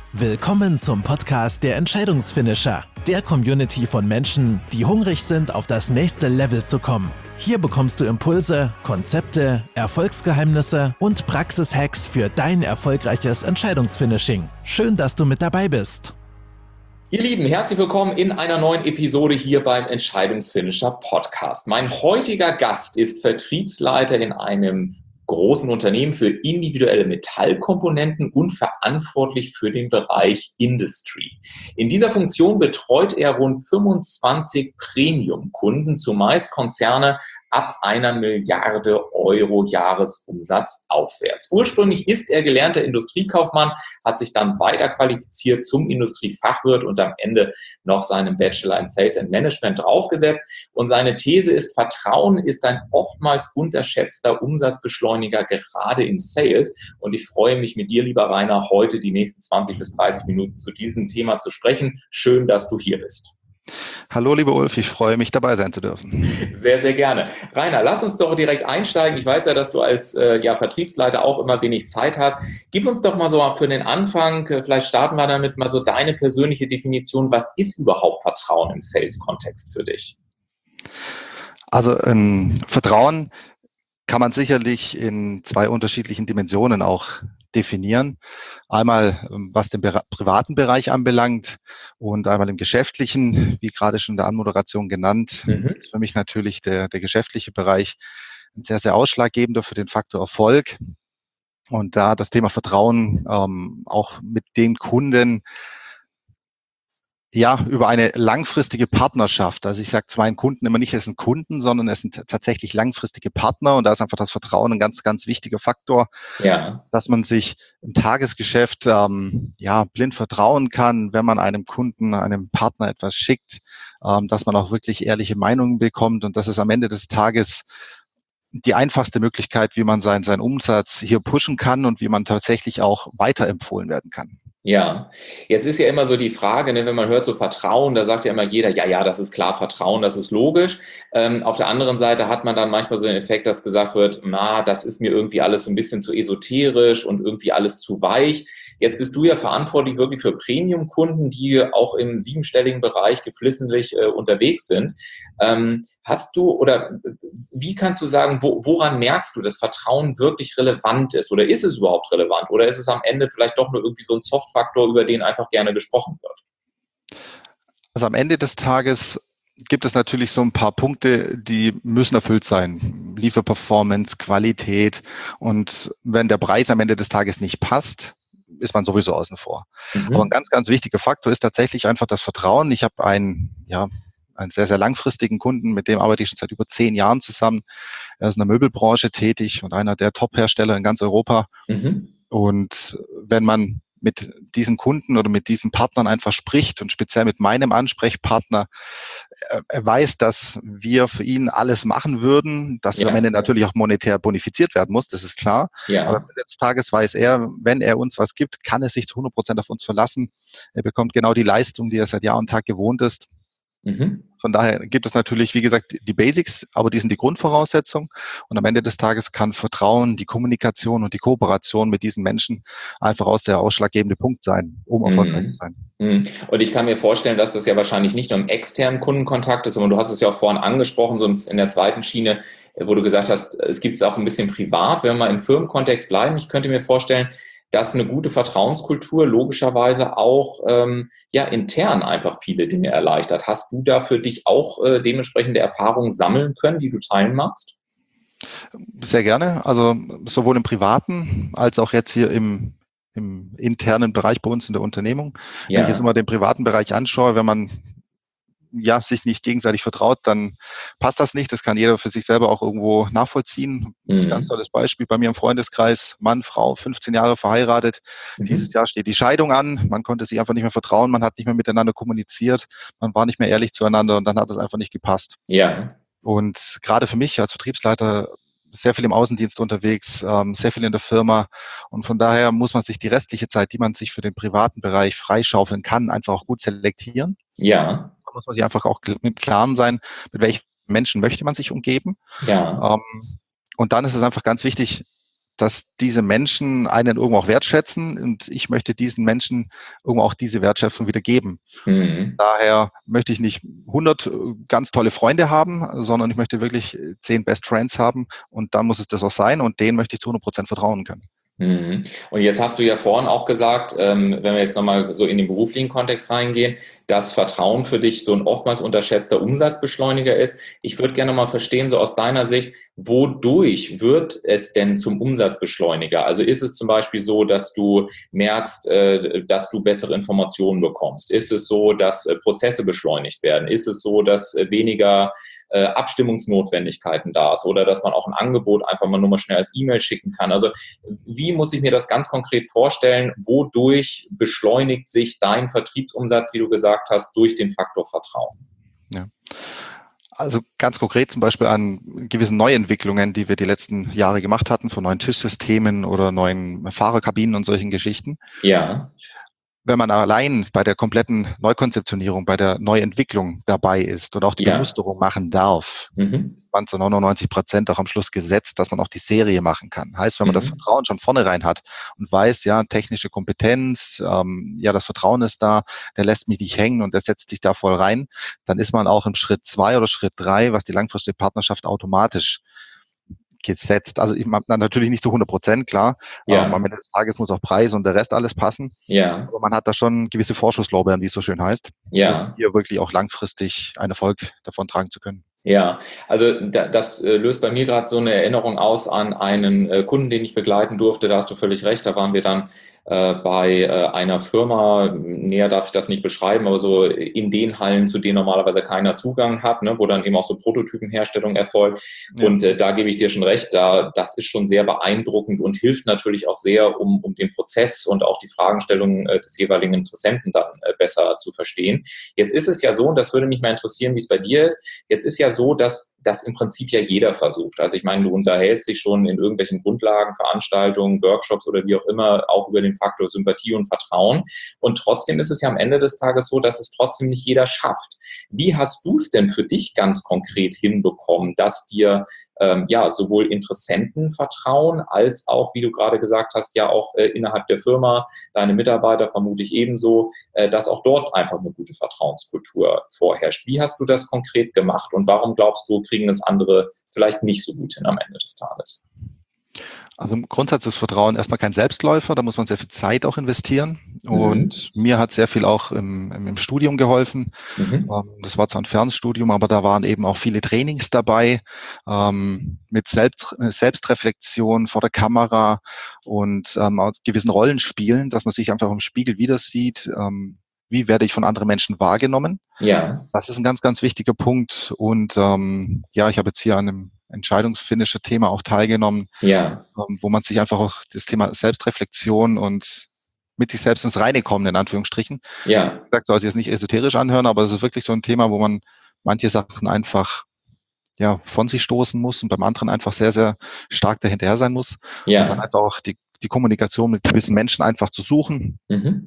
Willkommen zum Podcast der Entscheidungsfinisher, der Community von Menschen, die hungrig sind, auf das nächste Level zu kommen. Hier bekommst du Impulse, Konzepte, Erfolgsgeheimnisse und Praxishacks für dein erfolgreiches Entscheidungsfinishing. Schön, dass du mit dabei bist. Ihr Lieben, herzlich willkommen in einer neuen Episode hier beim Entscheidungsfinisher Podcast. Mein heutiger Gast ist Vertriebsleiter in einem großen Unternehmen für individuelle Metallkomponenten und verantwortlich für den Bereich Industry. In dieser Funktion betreut er rund 25 Premium-Kunden, zumeist Konzerne ab 1 Milliarde Euro Jahresumsatz aufwärts. Ursprünglich ist er gelernter Industriekaufmann, hat sich dann weiter qualifiziert zum Industriefachwirt und am Ende noch seinen Bachelor in Sales and Management draufgesetzt. Und seine These ist, Vertrauen ist ein oftmals unterschätzter Umsatzbeschleuniger, gerade im Sales. Und ich freue mich mit dir, lieber Rainer, heute die nächsten 20 bis 30 Minuten zu diesem Thema zu sprechen. Schön, dass du hier bist. Hallo, lieber Ulf, ich freue mich, dabei sein zu dürfen. Sehr, sehr gerne. Rainer, lass uns doch direkt einsteigen. Ich weiß ja, dass du als Vertriebsleiter auch immer wenig Zeit hast. Gib uns doch mal so für den Anfang, vielleicht starten wir damit mal so deine persönliche Definition. Was ist überhaupt Vertrauen im Sales-Kontext für dich? Also Vertrauen kann man sicherlich in 2 unterschiedlichen Dimensionen auch definieren. Einmal, was den privaten Bereich anbelangt und einmal im geschäftlichen, wie gerade schon in der Anmoderation genannt, ist für mich natürlich der geschäftliche Bereich ein sehr, sehr ausschlaggebender für den Faktor Erfolg. Und da das Thema Vertrauen auch mit den Kunden über eine langfristige Partnerschaft. Also ich sage zu meinen Kunden immer nicht, es sind Kunden, sondern es sind tatsächlich langfristige Partner. Und da ist einfach das Vertrauen ein ganz, ganz wichtiger Faktor, dass man sich im Tagesgeschäft blind vertrauen kann, wenn man einem Kunden, einem Partner etwas schickt, dass man auch wirklich ehrliche Meinungen bekommt. Und das ist am Ende des Tages die einfachste Möglichkeit, wie man seinen Umsatz hier pushen kann und wie man tatsächlich auch weiterempfohlen werden kann. Ja, jetzt ist ja immer so die Frage, ne, wenn man hört so Vertrauen, da sagt ja immer jeder, ja, das ist klar, Vertrauen, das ist logisch. Auf der anderen Seite hat man dann manchmal so den Effekt, dass gesagt wird, das ist mir irgendwie alles so ein bisschen zu esoterisch und irgendwie alles zu weich. Jetzt bist du ja verantwortlich wirklich für Premium-Kunden, die auch im 7-stelligen Bereich geflissentlich unterwegs sind. Hast du oder wie kannst du sagen, woran merkst du, dass Vertrauen wirklich relevant ist? Oder ist es überhaupt relevant? Oder ist es am Ende vielleicht doch nur irgendwie so ein Soft-Faktor, über den einfach gerne gesprochen wird? Also am Ende des Tages gibt es natürlich so ein paar Punkte, die müssen erfüllt sein. Lieferperformance, Qualität. Und wenn der Preis am Ende des Tages nicht passt, ist man sowieso außen vor. Aber ein ganz, ganz wichtiger Faktor ist tatsächlich einfach das Vertrauen. Ich habe einen sehr, sehr langfristigen Kunden, mit dem arbeite ich schon seit über 10 Jahren zusammen. Er ist in der Möbelbranche tätig und einer der Top-Hersteller in ganz Europa. Und wenn man mit diesen Kunden oder mit diesen Partnern einfach spricht und speziell mit meinem Ansprechpartner, er weiß, dass wir für ihn alles machen würden, dass es am Ende natürlich auch monetär bonifiziert werden muss, das ist klar. Aber am Ende des Tages weiß er, wenn er uns was gibt, kann er sich zu 100% auf uns verlassen. Er bekommt genau die Leistung, die er seit Jahr und Tag gewohnt ist. Von daher gibt es natürlich, wie gesagt, die Basics, aber die sind die Grundvoraussetzung. Und am Ende des Tages kann Vertrauen, die Kommunikation und die Kooperation mit diesen Menschen einfach der ausschlaggebende Punkt sein, um erfolgreich zu sein. Und ich kann mir vorstellen, dass das ja wahrscheinlich nicht nur im externen Kundenkontakt ist, sondern du hast es ja auch vorhin angesprochen, so in der zweiten Schiene, wo du gesagt hast, es gibt es auch ein bisschen privat. Wenn wir mal im Firmenkontext bleiben, ich könnte mir vorstellen, dass eine gute Vertrauenskultur logischerweise auch intern einfach viele Dinge erleichtert. Hast du da für dich auch dementsprechende Erfahrungen sammeln können, die du teilen magst? Sehr gerne. Also sowohl im Privaten als auch jetzt hier im internen Bereich bei uns in der Unternehmung. Wenn ich jetzt immer den privaten Bereich anschaue, wenn man sich nicht gegenseitig vertraut, dann passt das nicht. Das kann jeder für sich selber auch irgendwo nachvollziehen. Ganz tolles Beispiel bei mir im Freundeskreis, Mann, Frau, 15 Jahre verheiratet. Dieses Jahr steht die Scheidung an. Man konnte sich einfach nicht mehr vertrauen. Man hat nicht mehr miteinander kommuniziert. Man war nicht mehr ehrlich zueinander und dann hat es einfach nicht gepasst. Und gerade für mich als Vertriebsleiter sehr viel im Außendienst unterwegs, sehr viel in der Firma. Und von daher muss man sich die restliche Zeit, die man sich für den privaten Bereich freischaufeln kann, einfach auch gut selektieren. Da muss man sich einfach auch im Klaren sein, mit welchen Menschen möchte man sich umgeben. Und dann ist es einfach ganz wichtig, dass diese Menschen einen irgendwo auch wertschätzen und ich möchte diesen Menschen irgendwo auch diese Wertschätzung wieder geben. Mhm. Daher möchte ich nicht 100 ganz tolle Freunde haben, sondern ich möchte wirklich 10 Best Friends haben und dann muss es das auch sein und denen möchte ich zu 100% vertrauen können. Mhm. Und jetzt hast du ja vorhin auch gesagt, wenn wir jetzt nochmal so in den beruflichen Kontext reingehen, dass Vertrauen für dich so ein oftmals unterschätzter Umsatzbeschleuniger ist. Ich würde gerne mal verstehen, so aus deiner Sicht, wodurch wird es denn zum Umsatzbeschleuniger? Also ist es zum Beispiel so, dass du merkst, dass du bessere Informationen bekommst? Ist es so, dass Prozesse beschleunigt werden? Ist es so, dass weniger Abstimmungsnotwendigkeiten da ist oder dass man auch ein Angebot einfach mal nur mal schnell als E-Mail schicken kann? Also wie muss ich mir das ganz konkret vorstellen? Wodurch beschleunigt sich dein Vertriebsumsatz, wie du gesagt hast, durch den Faktor Vertrauen? Ja. Also ganz konkret zum Beispiel an gewissen Neuentwicklungen, die wir die letzten Jahre gemacht hatten, von neuen Tischsystemen oder neuen Fahrerkabinen und solchen Geschichten. Ja. Wenn man allein bei der kompletten Neukonzeptionierung, bei der Neuentwicklung dabei ist und auch die Bemusterung machen darf, ist man zu 99% auch am Schluss gesetzt, dass man auch die Serie machen kann. Heißt, wenn man das Vertrauen schon vornherein hat und weiß, ja, technische Kompetenz, ja, das Vertrauen ist da, der lässt mich nicht hängen und der setzt sich da voll rein, dann ist man auch im Schritt 2 oder Schritt 3, was die langfristige Partnerschaft automatisch gesetzt. Also natürlich nicht zu 100%, klar. Ja. Am Ende des Tages muss auch Preis und der Rest alles passen. Ja. Aber man hat da schon gewisse Vorschusslorbeeren, wie es so schön heißt, Ja. um hier wirklich auch langfristig einen Erfolg davon tragen zu können. Ja, also das löst bei mir gerade so eine Erinnerung aus an einen Kunden, den ich begleiten durfte. Da hast du völlig recht. Da waren wir dann bei einer Firma, näher darf ich das nicht beschreiben, aber so in den Hallen, zu denen normalerweise keiner Zugang hat, ne, wo dann eben auch so Prototypenherstellung erfolgt. Ja. Und da gebe ich dir schon recht, das ist schon sehr beeindruckend und hilft natürlich auch sehr, um den Prozess und auch die Fragestellungen des jeweiligen Interessenten dann besser zu verstehen. Jetzt ist es ja so, und das würde mich mal interessieren, wie es bei dir ist, jetzt ist ja so, dass das im Prinzip ja jeder versucht. Also ich meine, du unterhältst dich schon in irgendwelchen Grundlagen, Veranstaltungen, Workshops oder wie auch immer, auch über den Faktor Sympathie und Vertrauen. Und trotzdem ist es ja am Ende des Tages so, dass es trotzdem nicht jeder schafft. Wie hast du es denn für dich ganz konkret hinbekommen, dass dir ja sowohl Interessenten vertrauen, als auch, wie du gerade gesagt hast, ja auch innerhalb der Firma, deine Mitarbeiter vermute ich ebenso, dass auch dort einfach eine gute Vertrauenskultur vorherrscht. Wie hast du das konkret gemacht und warum glaubst du, kriegen das andere vielleicht nicht so gut hin am Ende des Tages? Also im Grundsatz ist Vertrauen erstmal kein Selbstläufer, da muss man sehr viel Zeit auch investieren. Und mir hat sehr viel auch im Studium geholfen. Das war zwar ein Fernstudium, aber da waren eben auch viele Trainings dabei mit Selbstreflexion vor der Kamera und aus gewissen Rollenspielen, dass man sich einfach im Spiegel wieder sieht. Wie werde ich von anderen Menschen wahrgenommen? Ja. Das ist ein ganz, ganz wichtiger Punkt. Und ja, ich habe jetzt hier an einem Entscheidungsfinisher-Thema auch teilgenommen, ja. Wo man sich einfach auch das Thema Selbstreflexion und mit sich selbst ins Reine kommen, in Anführungsstrichen. Ja. Ich soll es jetzt nicht esoterisch anhören, aber es ist wirklich so ein Thema, wo man manche Sachen einfach ja von sich stoßen muss und beim anderen einfach sehr, sehr stark dahinterher sein muss. Ja. Und dann halt auch die Kommunikation mit gewissen Menschen einfach zu suchen.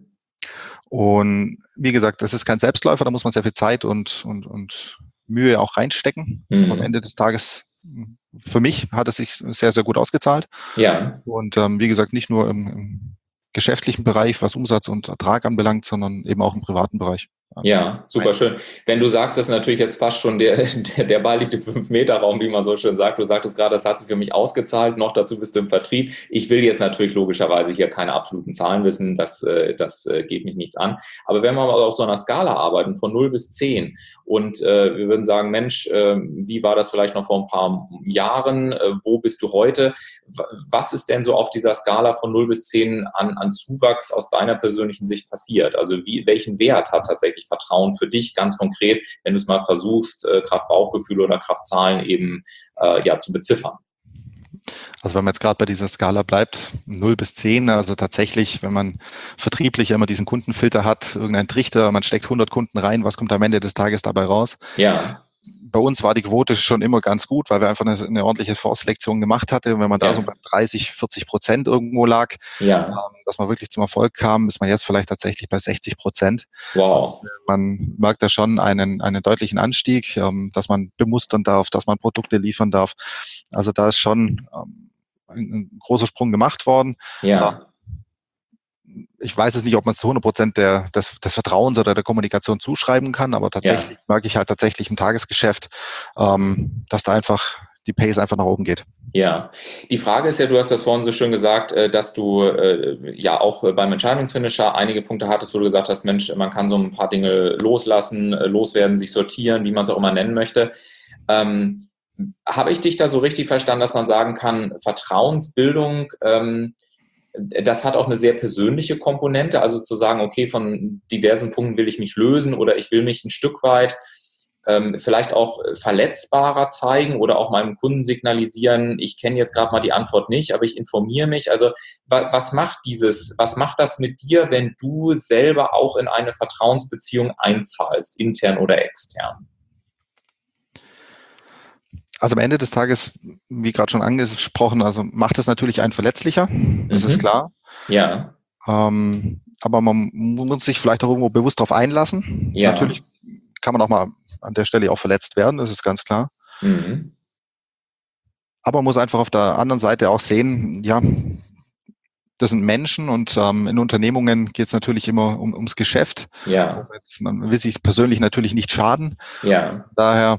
Und wie gesagt, das ist kein Selbstläufer, da muss man sehr viel Zeit und Mühe auch reinstecken. Am Ende des Tages, für mich hat es sich sehr, sehr gut ausgezahlt. Ja. Und wie gesagt, nicht nur im geschäftlichen Bereich, was Umsatz und Ertrag anbelangt, sondern eben auch im privaten Bereich. Ja, super schön. Wenn du sagst, das ist natürlich jetzt fast schon der Ball liegt im 5-Meter-Raum, wie man so schön sagt. Du sagtest gerade, das hat sich für mich ausgezahlt. Noch dazu bist du im Vertrieb. Ich will jetzt natürlich logischerweise hier keine absoluten Zahlen wissen. Das geht mich nichts an. Aber wenn wir mal auf so einer Skala arbeiten von 0 bis 10 und wir würden sagen, Mensch, wie war das vielleicht noch vor ein paar Jahren? Wo bist du heute? Was ist denn so auf dieser Skala von 0 bis 10 an Zuwachs aus deiner persönlichen Sicht passiert? Also welchen Wert hat tatsächlich Vertrauen für dich ganz konkret, wenn du es mal versuchst, Kraft Bauchgefühl oder Kraft Zahlen eben zu beziffern? Also wenn man jetzt gerade bei dieser Skala bleibt, 0 bis 10, also tatsächlich, wenn man vertrieblich immer diesen Kundenfilter hat, irgendein Trichter, man steckt 100 Kunden rein, was kommt am Ende des Tages dabei raus? Ja. Bei uns war die Quote schon immer ganz gut, weil wir einfach eine ordentliche Vorselektion gemacht hatten. Und wenn man da so bei 30-40% irgendwo lag, dass man wirklich zum Erfolg kam, ist man jetzt vielleicht tatsächlich bei 60%. Wow. Man merkt da schon einen deutlichen Anstieg, dass man bemustern darf, dass man Produkte liefern darf. Also da ist schon ein großer Sprung gemacht worden. Ja. Ich weiß es nicht, ob man es zu 100% des Vertrauens oder der Kommunikation zuschreiben kann, aber tatsächlich merke ich halt tatsächlich im Tagesgeschäft, dass da einfach die Pace einfach nach oben geht. Ja, die Frage ist ja, du hast das vorhin so schön gesagt, dass du ja auch beim Entscheidungsfinisher einige Punkte hattest, wo du gesagt hast, Mensch, man kann so ein paar Dinge loslassen, loswerden, sich sortieren, wie man es auch immer nennen möchte. Habe ich dich da so richtig verstanden, dass man sagen kann, Vertrauensbildung, das hat auch eine sehr persönliche Komponente, also zu sagen, okay, von diversen Punkten will ich mich lösen oder ich will mich ein Stück weit vielleicht auch verletzbarer zeigen oder auch meinem Kunden signalisieren, ich kenne jetzt gerade mal die Antwort nicht, aber ich informiere mich. Also was macht das mit dir, wenn du selber auch in eine Vertrauensbeziehung einzahlst, intern oder extern? Also am Ende des Tages, wie gerade schon angesprochen, also macht es natürlich einen verletzlicher, das ist klar. Ja. Aber man muss sich vielleicht auch irgendwo bewusst darauf einlassen. Ja. Natürlich kann man auch mal an der Stelle auch verletzt werden, das ist ganz klar. Aber man muss einfach auf der anderen Seite auch sehen, ja, das sind Menschen und in Unternehmungen geht es natürlich immer ums Geschäft. Ja. Man will sich persönlich natürlich nicht schaden. Ja. Daher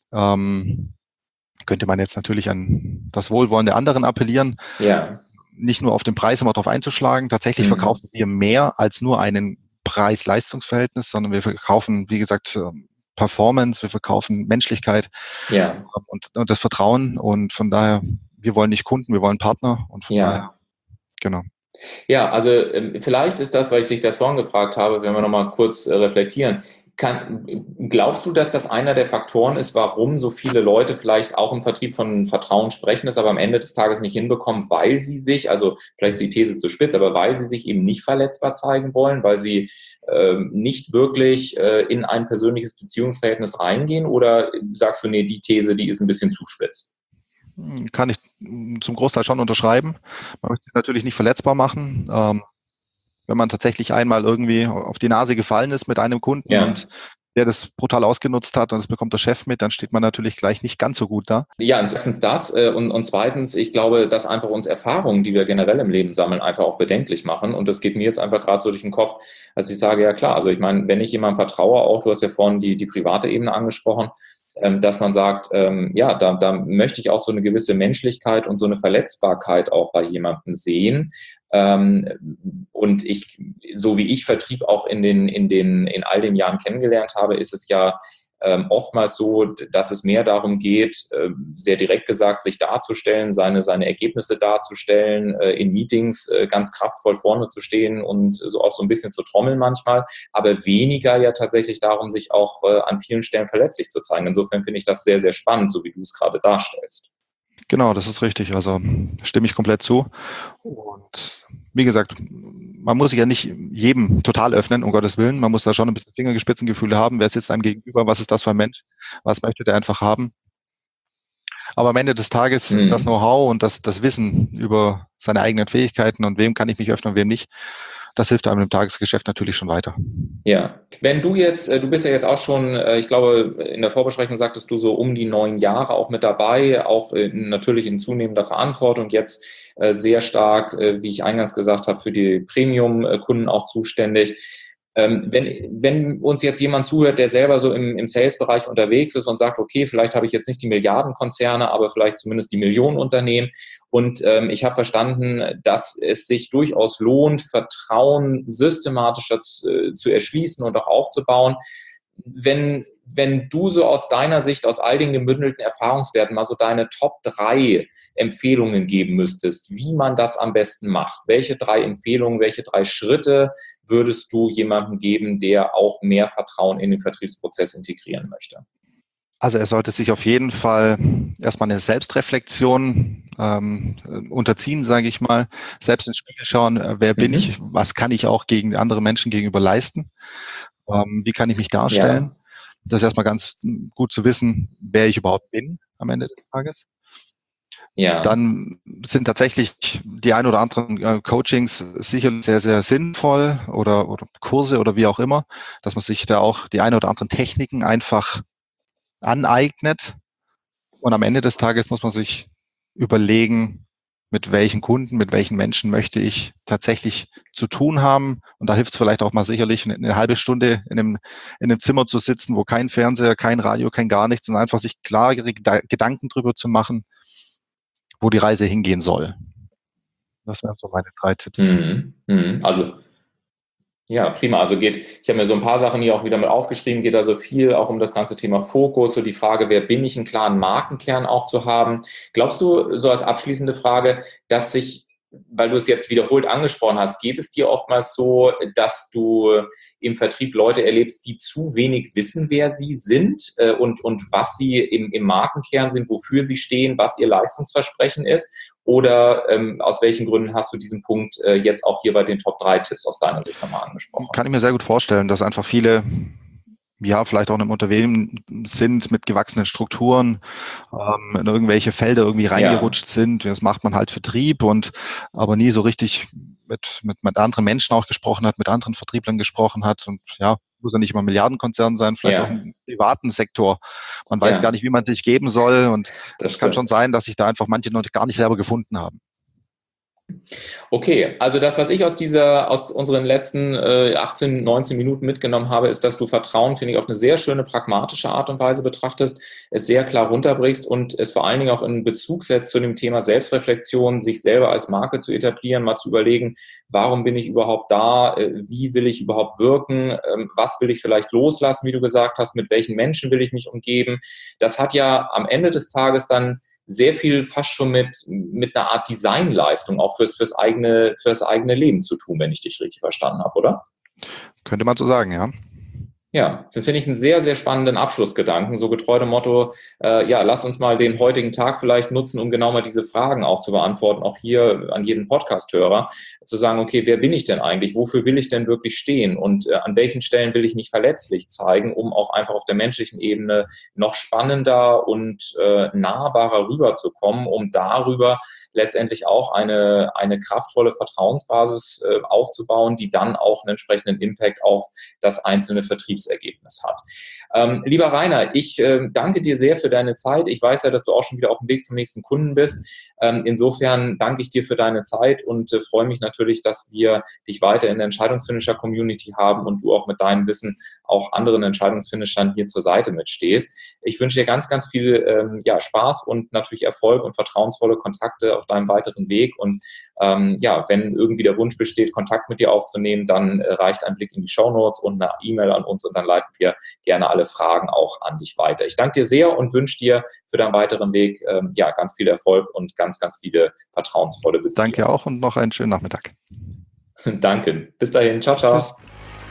könnte man jetzt natürlich an das Wohlwollen der anderen appellieren. Ja. Nicht nur auf den Preis immer drauf einzuschlagen. Tatsächlich verkaufen wir mehr als nur einen Preis-Leistungs-Verhältnis, sondern wir verkaufen, wie gesagt, Performance, wir verkaufen Menschlichkeit und das Vertrauen. Und von daher, wir wollen nicht Kunden, wir wollen Partner. Und von daher, genau. Ja, also vielleicht ist das, weil ich dich das vorhin gefragt habe, wenn wir nochmal kurz reflektieren. Glaubst du, dass das einer der Faktoren ist, warum so viele Leute vielleicht auch im Vertrieb von Vertrauen sprechen, das aber am Ende des Tages nicht hinbekommen, weil sie sich, also vielleicht ist die These zu spitz, aber weil sie sich eben nicht verletzbar zeigen wollen, weil sie nicht wirklich in ein persönliches Beziehungsverhältnis reingehen? Oder sagst du, nee, die These, die ist ein bisschen zu spitz? Kann ich zum Großteil schon unterschreiben. Man möchte sich natürlich nicht verletzbar machen. Wenn man tatsächlich einmal irgendwie auf die Nase gefallen ist mit einem Kunden und der das brutal ausgenutzt hat und das bekommt der Chef mit, dann steht man natürlich gleich nicht ganz so gut da. Ja, und erstens das und zweitens, ich glaube, dass einfach uns Erfahrungen, die wir generell im Leben sammeln, einfach auch bedenklich machen. Und das geht mir jetzt einfach gerade so durch den Kopf, dass ich sage, ja klar, also ich meine, wenn ich jemandem vertraue, auch du hast ja vorhin die private Ebene angesprochen, dass man sagt, ja, da möchte ich auch so eine gewisse Menschlichkeit und so eine Verletzbarkeit auch bei jemandem sehen. Und so wie ich Vertrieb auch in all den Jahren kennengelernt habe, ist es ja oftmals so, dass es mehr darum geht, sehr direkt gesagt, sich darzustellen, seine Ergebnisse darzustellen, in Meetings ganz kraftvoll vorne zu stehen und so auch so ein bisschen zu trommeln manchmal, aber weniger ja tatsächlich darum, sich auch an vielen Stellen verletzlich zu zeigen. Insofern finde ich das sehr, sehr spannend, so wie du es gerade darstellst. Genau, das ist richtig. Also stimme ich komplett zu. Und wie gesagt, man muss sich ja nicht jedem total öffnen, um Gottes Willen. Man muss da schon ein bisschen Fingerspitzengefühl haben. Wer sitzt einem gegenüber? Was ist das für ein Mensch? Was möchte der einfach haben? Aber am Ende des Tages das Know-how und das Wissen über seine eigenen Fähigkeiten und wem kann ich mich öffnen und wem nicht, das hilft einem im Tagesgeschäft natürlich schon weiter. Ja, wenn du bist ja jetzt auch schon, ich glaube, in der Vorbesprechung sagtest du so um die 9 Jahre auch mit dabei, auch natürlich in zunehmender Verantwortung, jetzt sehr stark, wie ich eingangs gesagt habe, für die Premium-Kunden auch zuständig. Wenn uns jetzt jemand zuhört, der selber so im Sales-Bereich unterwegs ist und sagt, okay, vielleicht habe ich jetzt nicht die Milliardenkonzerne, aber vielleicht zumindest die Millionenunternehmen und ich habe verstanden, dass es sich durchaus lohnt, Vertrauen systematischer zu erschließen und auch aufzubauen. Wenn du so aus deiner Sicht, aus all den gebündelten Erfahrungswerten mal so deine Top 3 Empfehlungen geben müsstest, wie man das am besten macht, welche 3 Empfehlungen, welche 3 Schritte würdest du jemandem geben, der auch mehr Vertrauen in den Vertriebsprozess integrieren möchte? Also er sollte sich auf jeden Fall erstmal eine Selbstreflexion unterziehen, sage ich mal, selbst ins Spiegel schauen, wer bin ich, was kann ich auch gegen andere Menschen gegenüber leisten, wie kann ich mich darstellen. Ja. Das ist erstmal ganz gut zu wissen, wer ich überhaupt bin am Ende des Tages. Ja. Dann sind tatsächlich die ein oder anderen Coachings sicherlich sehr, sehr sinnvoll oder Kurse oder wie auch immer, dass man sich da auch die ein oder anderen Techniken einfach aneignet. Und am Ende des Tages muss man sich überlegen, mit welchen Kunden, mit welchen Menschen möchte ich tatsächlich zu tun haben. Und da hilft es vielleicht auch mal sicherlich, eine halbe Stunde in einem Zimmer zu sitzen, wo kein Fernseher, kein Radio, kein gar nichts, und einfach sich klare Gedanken drüber zu machen, wo die Reise hingehen soll. Das wären so meine 3 Tipps. Also ja, prima. Also ich habe mir so ein paar Sachen hier auch wieder mit aufgeschrieben, geht also viel auch um das ganze Thema Fokus, so die Frage, wer bin ich, einen klaren Markenkern auch zu haben. Glaubst du, so als abschließende Frage, dass sich, weil du es jetzt wiederholt angesprochen hast, geht es dir oftmals so, dass du im Vertrieb Leute erlebst, die zu wenig wissen, wer sie sind und was sie im Markenkern sind, wofür sie stehen, was ihr Leistungsversprechen ist? Oder aus welchen Gründen hast du diesen Punkt jetzt auch hier bei den Top 3 Tipps aus deiner Sicht nochmal angesprochen? Kann ich mir sehr gut vorstellen, dass einfach viele vielleicht auch in einem Unternehmen sind mit gewachsenen Strukturen, in irgendwelche Felder irgendwie reingerutscht sind. Das macht man halt Vertrieb aber nie so richtig mit anderen Menschen auch gesprochen hat, mit anderen Vertrieblern gesprochen hat. Und muss ja nicht immer Milliardenkonzern sein, vielleicht auch im privaten Sektor. Man weiß gar nicht, wie man sich geben soll. Und das kann schon sein, dass sich da einfach manche noch gar nicht selber gefunden haben. Okay, also das, was ich aus unseren letzten 18, 19 Minuten mitgenommen habe, ist, dass du Vertrauen, finde ich, auf eine sehr schöne, pragmatische Art und Weise betrachtest, es sehr klar runterbrichst und es vor allen Dingen auch in Bezug setzt zu dem Thema Selbstreflexion, sich selber als Marke zu etablieren, mal zu überlegen, warum bin ich überhaupt da, wie will ich überhaupt wirken, was will ich vielleicht loslassen, wie du gesagt hast, mit welchen Menschen will ich mich umgeben. Das hat ja am Ende des Tages dann sehr viel fast schon mit einer Art Designleistung auch fürs eigene Leben zu tun, wenn ich dich richtig verstanden habe, oder? Könnte man so sagen, ja. Ja, finde ich einen sehr, sehr spannenden Abschlussgedanken, so getreu dem Motto, lass uns mal den heutigen Tag vielleicht nutzen, um genau mal diese Fragen auch zu beantworten, auch hier an jeden Podcast-Hörer, zu sagen, okay, wer bin ich denn eigentlich, wofür will ich denn wirklich stehen und an welchen Stellen will ich mich verletzlich zeigen, um auch einfach auf der menschlichen Ebene noch spannender und nahbarer rüberzukommen, um darüber letztendlich auch eine kraftvolle Vertrauensbasis aufzubauen, die dann auch einen entsprechenden Impact auf das einzelne Vertriebsergebnis hat. Lieber Rainer, ich danke dir sehr für deine Zeit. Ich weiß ja, dass du auch schon wieder auf dem Weg zum nächsten Kunden bist. Insofern danke ich dir für deine Zeit und freue mich natürlich, dass wir dich weiter in der Entscheidungsfinisher-Community haben und du auch mit deinem Wissen auch anderen Entscheidungsfinishern hier zur Seite mitstehst. Ich wünsche dir ganz, ganz viel Spaß und natürlich Erfolg und vertrauensvolle Kontakte auf deinem weiteren Weg. Und wenn irgendwie der Wunsch besteht, Kontakt mit dir aufzunehmen, dann reicht ein Blick in die Shownotes und eine E-Mail an uns und dann leiten wir gerne alle Fragen auch an dich weiter. Ich danke dir sehr und wünsche dir für deinen weiteren Weg ganz viel Erfolg und ganz, ganz viele vertrauensvolle Beziehungen. Danke auch und noch einen schönen Nachmittag. Danke. Bis dahin. Ciao, ciao. Tschüss.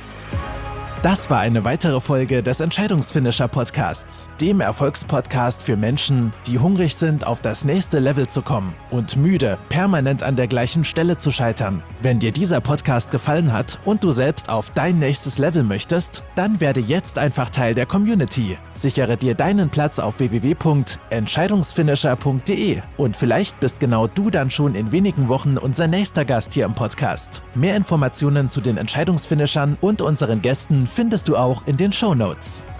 Das war eine weitere Folge des Entscheidungsfinisher Podcasts, dem Erfolgspodcast für Menschen, die hungrig sind, auf das nächste Level zu kommen und müde, permanent an der gleichen Stelle zu scheitern. Wenn dir dieser Podcast gefallen hat und du selbst auf dein nächstes Level möchtest, dann werde jetzt einfach Teil der Community. Sichere dir deinen Platz auf www.entscheidungsfinisher.de und vielleicht bist genau du dann schon in wenigen Wochen unser nächster Gast hier im Podcast. Mehr Informationen zu den Entscheidungsfinishern und unseren Gästen findest du auch in den Shownotes.